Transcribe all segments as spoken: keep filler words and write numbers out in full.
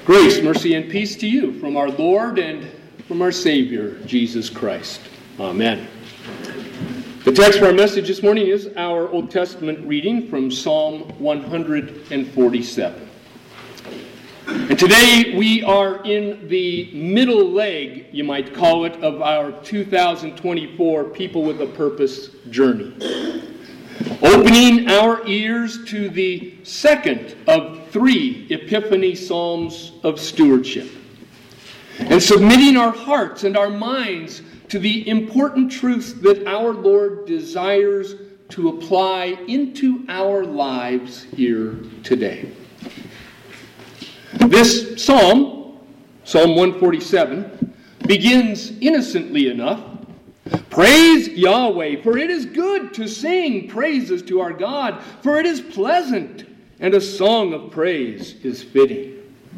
Grace, mercy, and peace to you from our Lord and from our Savior, Jesus Christ. Amen. The text for our message this morning is our Old Testament reading from Psalm one forty-seven. And today we are in the middle leg, you might call it, of our two thousand twenty-four People with a Purpose journey. Opening our ears to the second of three Epiphany Psalms of stewardship. And submitting our hearts and our minds to the important truths that our Lord desires to apply into our lives here today. This psalm, Psalm one forty-seven, begins innocently enough. Praise Yahweh, for it is good to sing praises to our God, for it is pleasant, and a song of praise is fitting.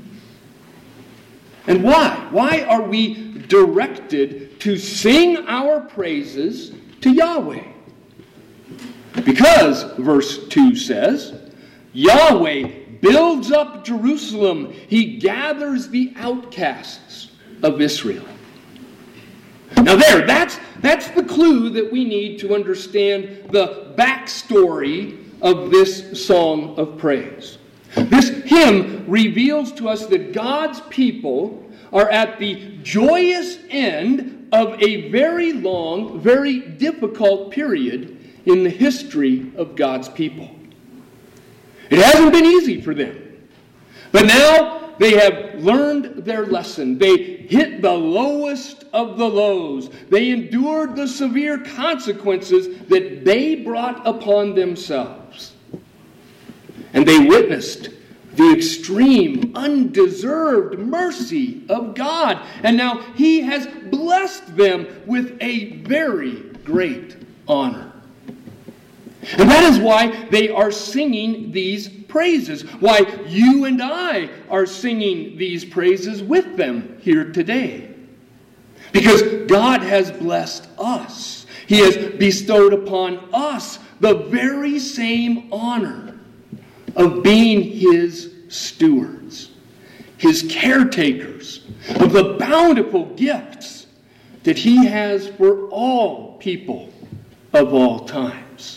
And why? Why are we directed to sing our praises to Yahweh? Because, verse two says, Yahweh builds up Jerusalem. He gathers the outcasts of Israel. Now there, that's, that's the clue that we need to understand the backstory of this song of praise. This hymn reveals to us that God's people are at the joyous end of a very long, very difficult period in the history of God's people. It hasn't been easy for them. But now they have learned their lesson. They hit the lowest of the lows. They endured the severe consequences that they brought upon themselves. And they witnessed the extreme, undeserved mercy of God. And now He has blessed them with a very great honor. And that is why they are singing these praises. Why you and I are singing these praises with them here today. Because God has blessed us. He has bestowed upon us the very same honor of being His stewards, His caretakers of the bountiful gifts that He has for all people of all times.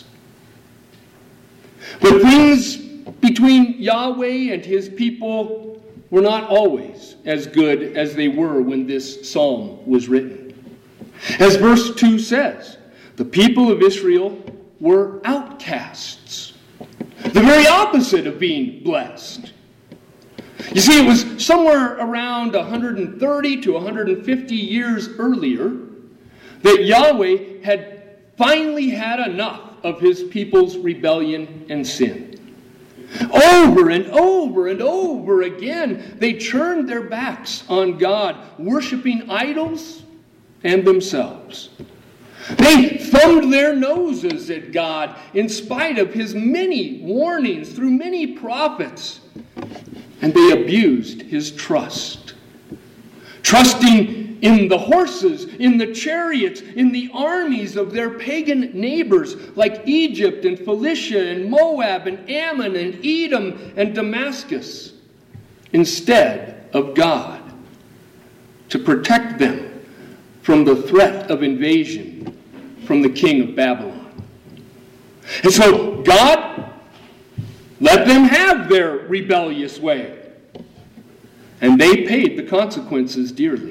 But things between Yahweh and His people were not always as good as they were when this psalm was written. As verse two says, the people of Israel were outcasts. The very opposite of being blessed. You see, it was somewhere around one hundred thirty to one hundred fifty years earlier that Yahweh had finally had enough of His people's rebellion and sin. Over and over and over again, they turned their backs on God, worshiping idols and themselves. They thumbed their noses at God in spite of His many warnings through many prophets. And they abused His trust. Trusting in the horses, in the chariots, in the armies of their pagan neighbors like Egypt and Philistia and Moab and Ammon and Edom and Damascus, instead of God to protect them from the threat of invasion from the king of Babylon. And so God let them have their rebellious way, and they paid the consequences dearly.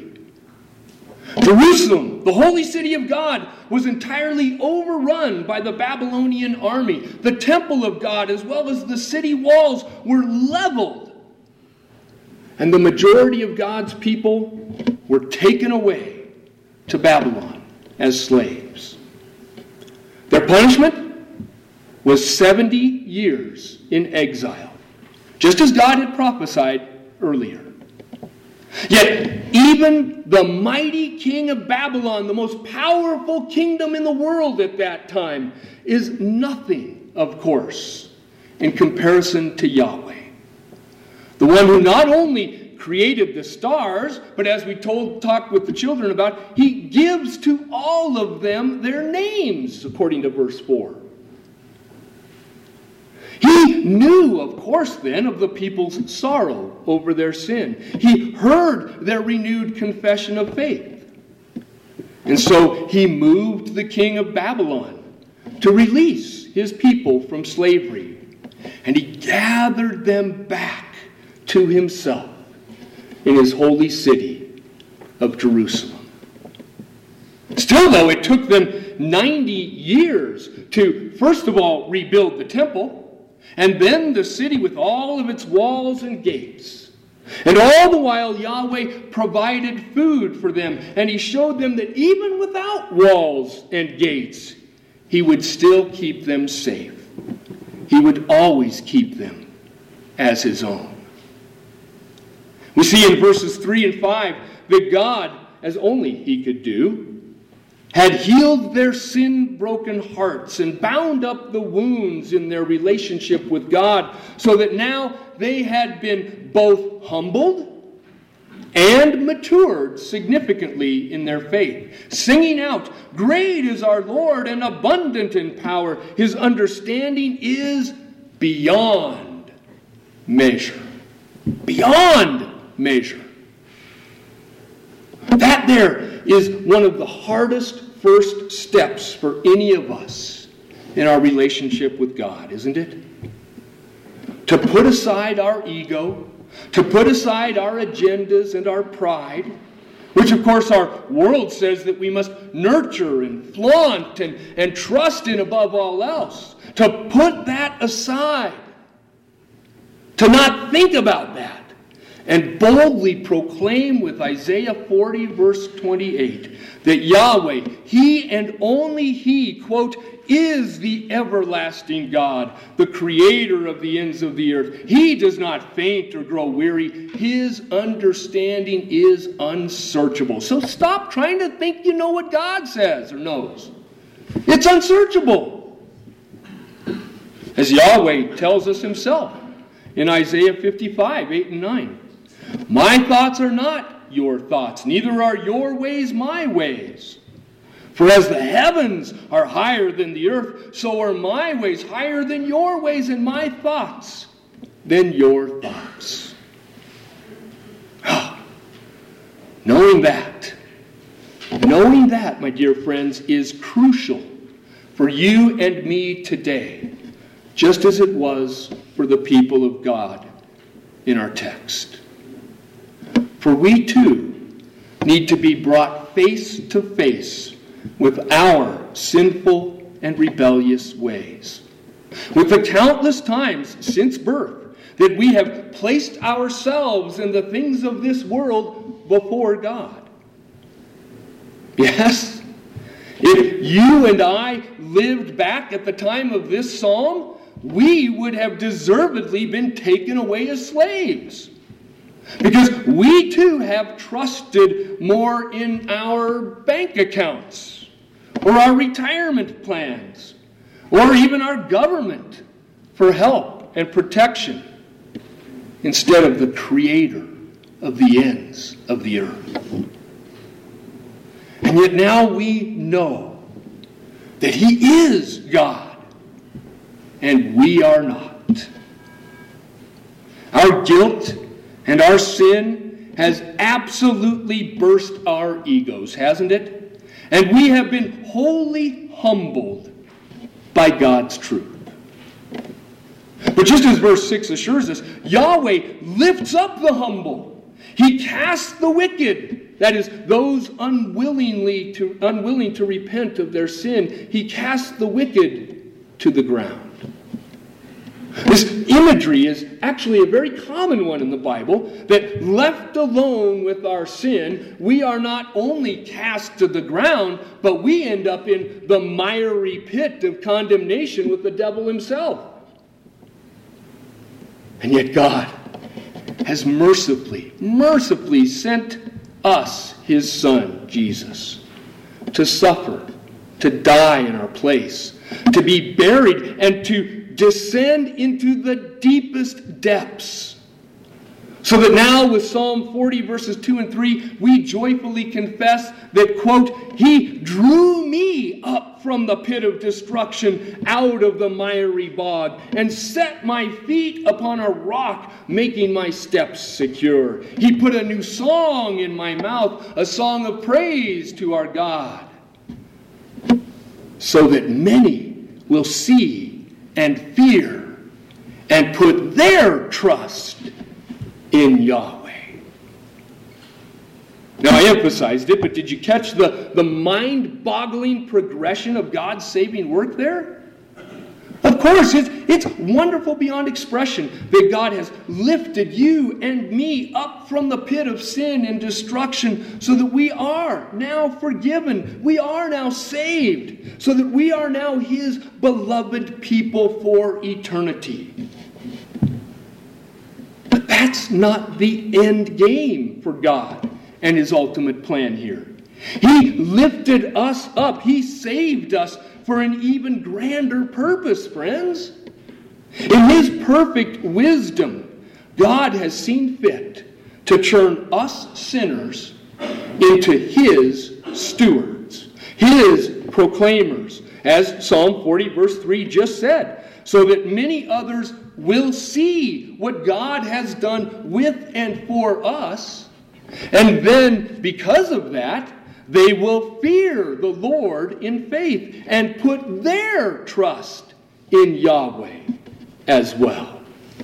Jerusalem, the holy city of God, was entirely overrun by the Babylonian army. The temple of God, as well as the city walls, were leveled. And the majority of God's people were taken away to Babylon as slaves. Their punishment was seventy years in exile, just as God had prophesied earlier. Yet, even the mighty king of Babylon, the most powerful kingdom in the world at that time, is nothing, of course, in comparison to Yahweh. The one who not only created the stars, but as we told, talked with the children about, He gives to all of them their names, according to verse four. He He knew, of course, then, of the people's sorrow over their sin. He heard their renewed confession of faith. And so he moved the king of Babylon to release his people from slavery. And he gathered them back to himself in his holy city of Jerusalem. Still, though, it took them ninety years to, first of all, rebuild the temple, and then the city with all of its walls and gates. And all the while, Yahweh provided food for them, and he showed them that even without walls and gates, he would still keep them safe. He would always keep them as his own. We see in verses three and five that God, as only he could do, had healed their sin-broken hearts and bound up the wounds in their relationship with God, so that now they had been both humbled and matured significantly in their faith, singing out, "Great is our Lord and abundant in power. His understanding is beyond measure." Beyond measure. That there is one of the hardest first steps for any of us in our relationship with God, isn't it? To put aside our ego, to put aside our agendas and our pride, which of course our world says that we must nurture and flaunt and, and trust in above all else. To put that aside. To not think about that. And boldly proclaim with Isaiah forty, verse twenty-eight, that Yahweh, he and only he, quote, is the everlasting God, the creator of the ends of the earth. He does not faint or grow weary. His understanding is unsearchable. So stop trying to think you know what God says or knows. It's unsearchable. As Yahweh tells us himself in Isaiah fifty-five, eight and nine. My thoughts are not your thoughts, neither are your ways my ways. For as the heavens are higher than the earth, so are my ways higher than your ways, and my thoughts than your thoughts. Knowing that, knowing that, my dear friends, is crucial for you and me today, just as it was for the people of God in our text. For we too need to be brought face to face with our sinful and rebellious ways. With the countless times since birth that we have placed ourselves and the things of this world before God. Yes, if you and I lived back at the time of this psalm, we would have deservedly been taken away as slaves. Because we too have trusted more in our bank accounts, or our retirement plans, or even our government for help and protection, instead of the Creator of the ends of the earth. And yet now we know that He is God, and we are not. Our guilt and our sin has absolutely burst our egos, hasn't it? And we have been wholly humbled by God's truth. But just as verse six assures us, Yahweh lifts up the humble. He casts the wicked, that is, those unwillingly to, unwilling to repent of their sin, He casts the wicked to the ground. This imagery is actually a very common one in the Bible, that left alone with our sin, we are not only cast to the ground, but we end up in the miry pit of condemnation with the devil himself. And yet God has mercifully, mercifully sent us, His Son, Jesus, to suffer, to die in our place, to be buried, and to descend into the deepest depths, So that now with Psalm forty verses two and three, we joyfully confess that, quote, He drew me up from the pit of destruction out of the miry bog and set my feet upon a rock, making my steps secure. He put a new song in my mouth, a song of praise to our God, so that many will see and fear and put their trust in Yahweh. Now, I emphasized it, but did you catch the, the mind-boggling progression of God's saving work there? Of course, it's, it's wonderful beyond expression that God has lifted you and me up from the pit of sin and destruction so that we are now forgiven. We are now saved, so that we are now His beloved people for eternity. But that's not the end game for God and His ultimate plan here. He lifted us up. He saved us for an even grander purpose, friends. In His perfect wisdom, God has seen fit to turn us sinners into His stewards, His proclaimers, as Psalm forty verse three just said, so that many others will see what God has done with and for us, and then because of that, they will fear the Lord in faith and put their trust in Yahweh as well.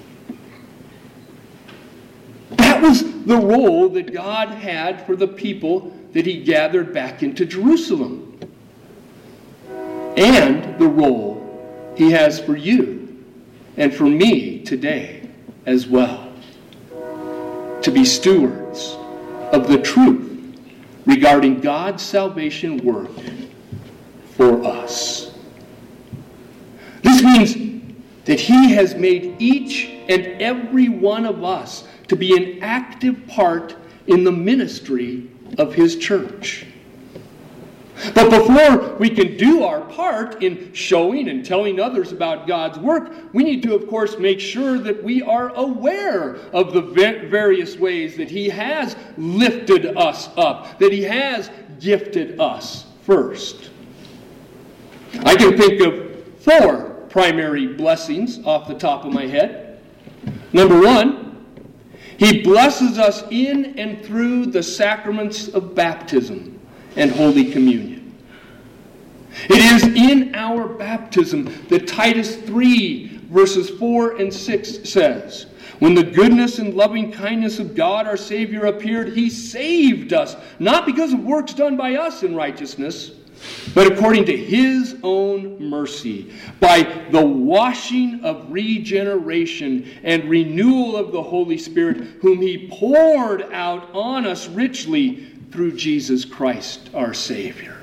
That was the role that God had for the people that He gathered back into Jerusalem, and the role He has for you and for me today as well, to be stewards of the truth regarding God's salvation work for us. This means that He has made each and every one of us to be an active part in the ministry of His church. But before we can do our part in showing and telling others about God's work, we need to, of course, make sure that we are aware of the various ways that He has lifted us up, that He has gifted us first. I can think of four primary blessings off the top of my head. Number one, He blesses us in and through the sacraments of baptism and Holy Communion. It is in our baptism that Titus three, verses four and six says, when the goodness and loving kindness of God our Savior appeared, He saved us, not because of works done by us in righteousness, but according to His own mercy, by the washing of regeneration and renewal of the Holy Spirit, whom He poured out on us richly through Jesus Christ our Savior.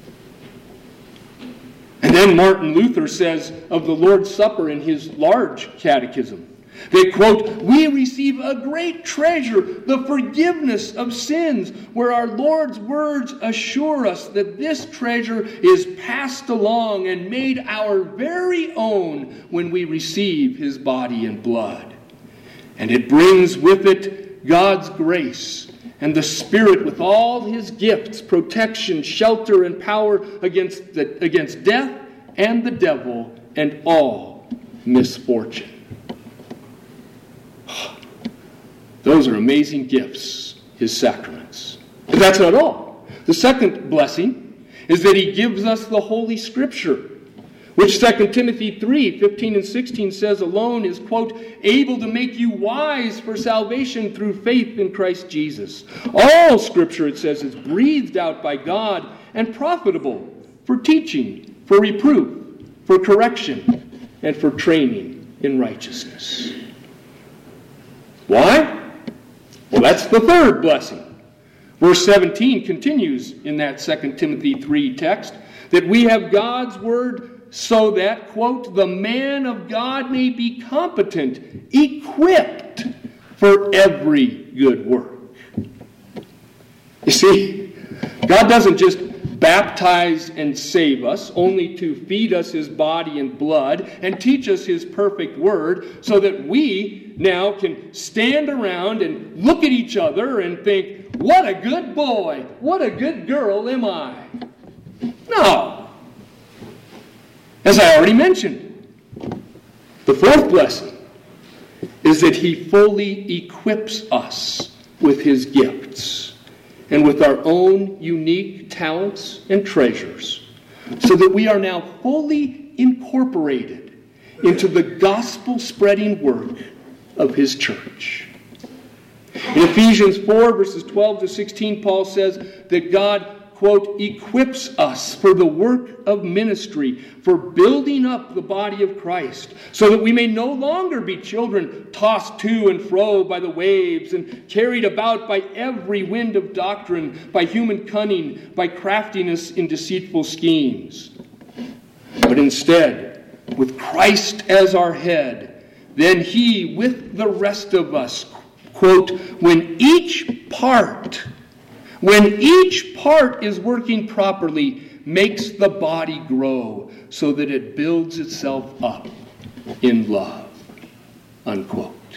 And then Martin Luther says of the Lord's Supper in his large catechism, they quote, we receive a great treasure, the forgiveness of sins, where our Lord's words assure us that this treasure is passed along and made our very own when we receive His body and blood. And it brings with it God's grace and the Spirit with all His gifts, protection, shelter, and power against, the, against death and the devil and all misfortune. Those are amazing gifts, His sacraments. But that's not all. The second blessing is that He gives us the Holy Scripture, which Second Timothy three, fifteen and sixteen says alone is, quote, able to make you wise for salvation through faith in Christ Jesus. All Scripture, it says, is breathed out by God and profitable for teaching, for reproof, for correction, and for training in righteousness. Why? Well, that's the third blessing. Verse seventeen continues in that Second Timothy three text that we have God's word so that, quote, the man of God may be competent, equipped for every good work. You see, God doesn't just baptize and save us, only to feed us His body and blood and teach us His perfect word so that we now can stand around and look at each other and think, what a good boy, what a good girl am I? No. As I already mentioned, the fourth blessing is that he fully equips us with his gifts and with our own unique talents and treasures, so that we are now fully incorporated into the gospel-spreading work of his church. In Ephesians four, verses twelve to sixteen, Paul says that God, quote, equips us for the work of ministry, for building up the body of Christ, so that we may no longer be children tossed to and fro by the waves and carried about by every wind of doctrine, by human cunning, by craftiness in deceitful schemes. But instead, with Christ as our head, then he, with the rest of us, quote, when each part When each part is working properly, makes the body grow so that it builds itself up in love. Unquote.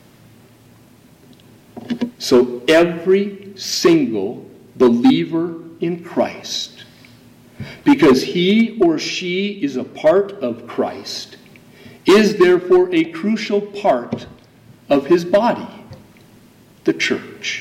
So every single believer in Christ, because he or she is a part of Christ, is therefore a crucial part of his body, the church.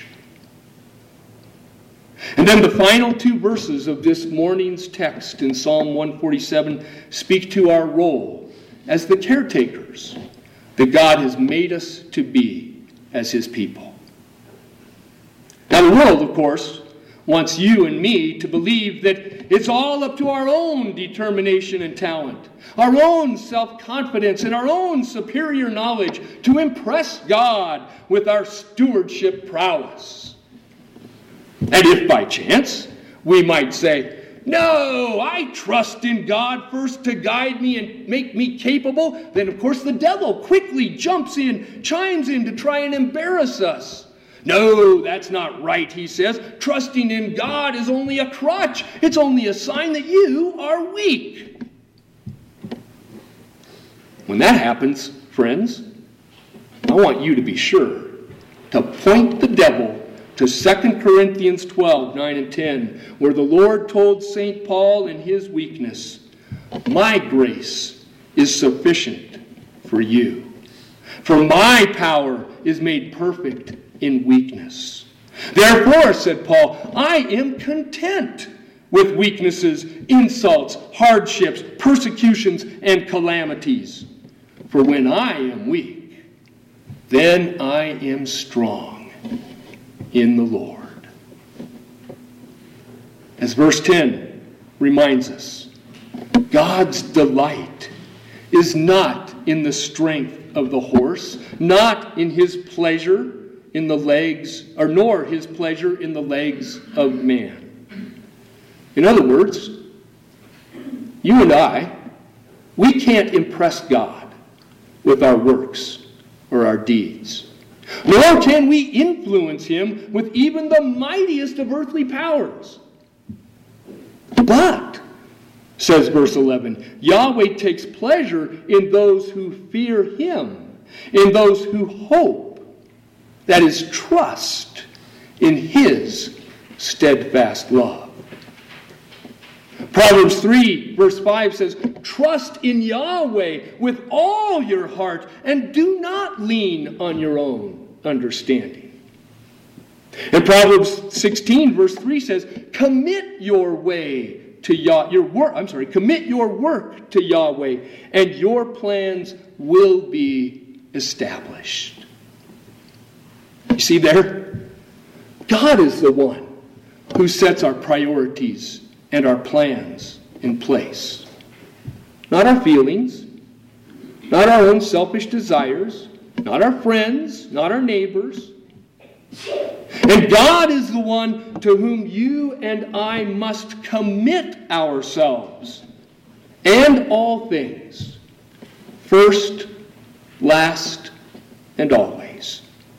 And then the final two verses of this morning's text in Psalm one forty-seven speak to our role as the caretakers that God has made us to be as his people. Now the world, of course, wants you and me to believe that it's all up to our own determination and talent, our own self-confidence, and our own superior knowledge to impress God with our stewardship prowess. And if by chance we might say, no, I trust in God first to guide me and make me capable, then of course the devil quickly jumps in, chimes in to try and embarrass us. No, that's not right, he says. Trusting in God is only a crutch. It's only a sign that you are weak. When that happens, friends, I want you to be sure to point the devil to Second Corinthians twelve, nine and ten, where the Lord told Saint Paul in his weakness, my grace is sufficient for you. For my power is made perfect in weakness. Therefore, said Paul, I am content with weaknesses, insults, hardships, persecutions, and calamities. For when I am weak, then I am strong in the Lord. As verse ten reminds us, God's delight is not in the strength of the horse, not in his pleasure in the legs, or nor his pleasure in the legs of man. In other words, you and I, we can't impress God with our works or our deeds. Nor can we influence him with even the mightiest of earthly powers. But, says verse eleven, Yahweh takes pleasure in those who fear him, in those who hope, that is, trust in his steadfast love. Proverbs three, verse five says, trust in Yahweh with all your heart and do not lean on your own understanding. And Proverbs sixteen, verse three says, commit your way to Yah, your work, I'm sorry, commit your work to Yahweh, and your plans will be established. You see there? God is the one who sets our priorities and our plans in place. Not our feelings, not our own selfish desires, not our friends, not our neighbors. And God is the one to whom you and I must commit ourselves and all things, first, last, and always.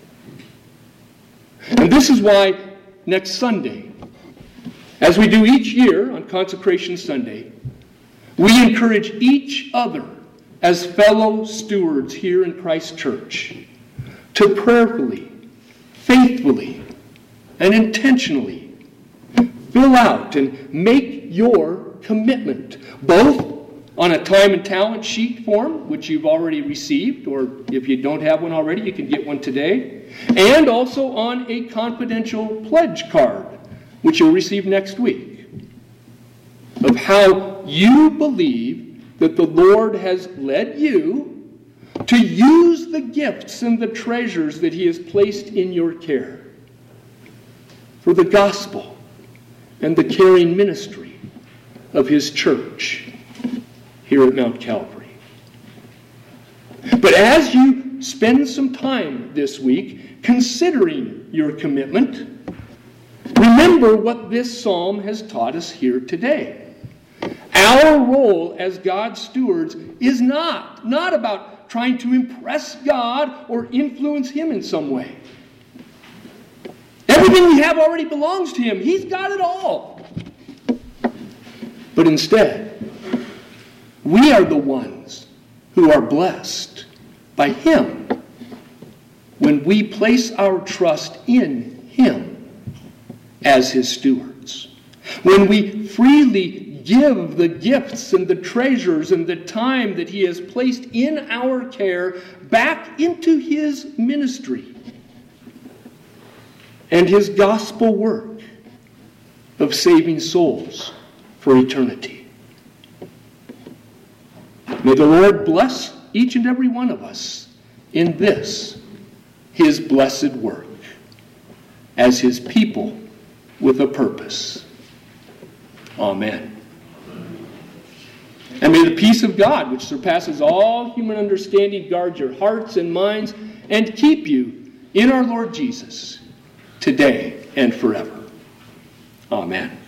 And this is why next Sunday, as we do each year on Consecration Sunday, we encourage each other as fellow stewards here in Christ Church to prayerfully, faithfully, and intentionally fill out and make your commitment, both on a time and talent sheet form, which you've already received, or if you don't have one already, you can get one today, and also on a confidential pledge card, which you'll receive next week, of how you believe that the Lord has led you to use the gifts and the treasures that He has placed in your care for the gospel and the caring ministry of His church here at Mount Calvary. But as you spend some time this week considering your commitment, remember what this psalm has taught us here today. Our role as God's stewards is not, not about trying to impress God or influence Him in some way. Everything we have already belongs to Him. He's got it all. But instead, we are the ones who are blessed by Him when we place our trust in Him as His stewards. When we freely give the gifts and the treasures and the time that He has placed in our care back into His ministry and His gospel work of saving souls for eternity. May the Lord bless each and every one of us in this, His blessed work, as His people with a purpose. Amen. And may the peace of God, which surpasses all human understanding, guard your hearts and minds and keep you in our Lord Jesus today and forever. Amen.